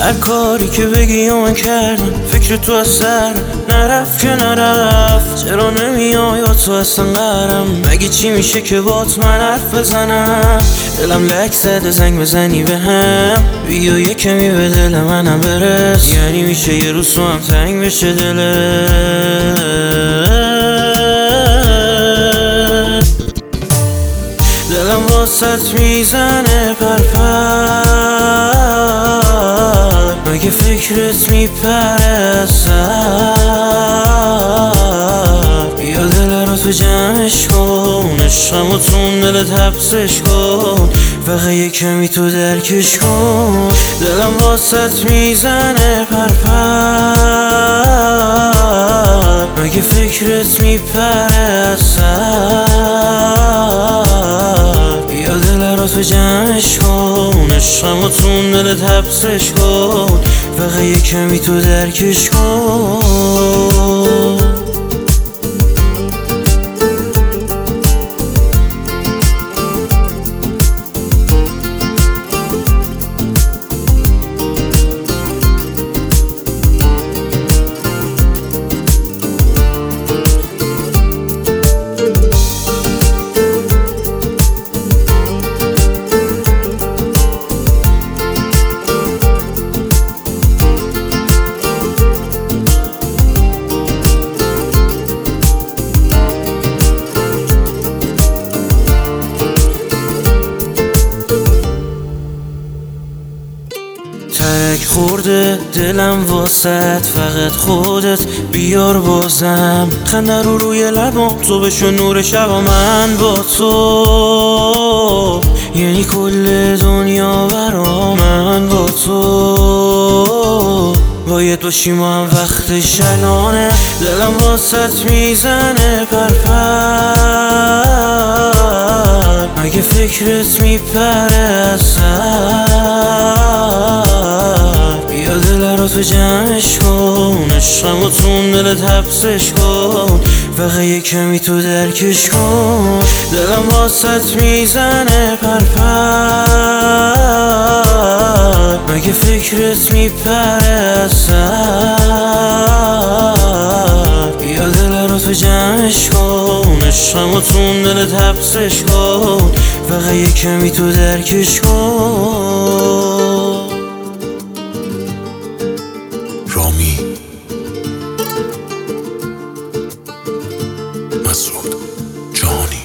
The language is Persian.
هر کاری که بگی من کردم، فکر تو از سر نرفت که نرفت. چرا نمیای یا تو اصلا قرم؟ مگه چی میشه که بات من حرف بزنم؟ دلم لک زده زنگ بزنی به هم، بیا یه کمی به دل منم برس. یعنی میشه یه روز تو هم تنگ بشه دلم واسط میزنه پرپر، مگه فکرت میپره از سر؟ بیا دل رو تو جمعش کن، عشقم و تون دلت حبسش کن، فقط یه کمی تو درکش کن. دلم واسط میزنه پرپر، مگه فکرت میپره از سر؟ بیا دل رو تو جمعش کن، عشقم و تون دلت حبسش کن، فقط یه کمی تو درکش کن. ترک خورده دلم واسط، فقط خودت بیار بازم. خنده رو روی لبام، تو بشو نور شبا من با تو، یعنی کل دنیا برا من با تو. باید باشیم و هم وقتش الانه، دلم واسط میزنه پرپر، مگه فکرت میپره از سر؟ بیا دل رو تو جمعش کن، عشقم و تون دلت حبسش کن، فقط یه کمی تو درکش کن. دلم واسط میزنه پرپر، مگه فکرت میپره از سر؟ بیا دل رو تو جمعش کن، عشقم و تون دلت حبسش کن، فقط یه کمی تو درکش کن. رامی مسعود جهانی.